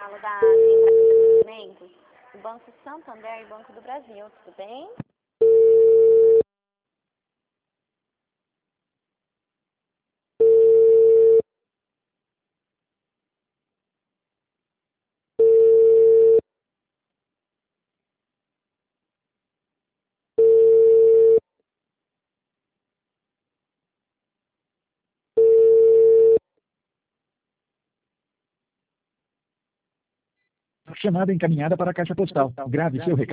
falo da Central de Investimentos, do Banco Santander e Banco do Brasil, tudo bem? Chamada encaminhada para a caixa postal. Grave seu recado.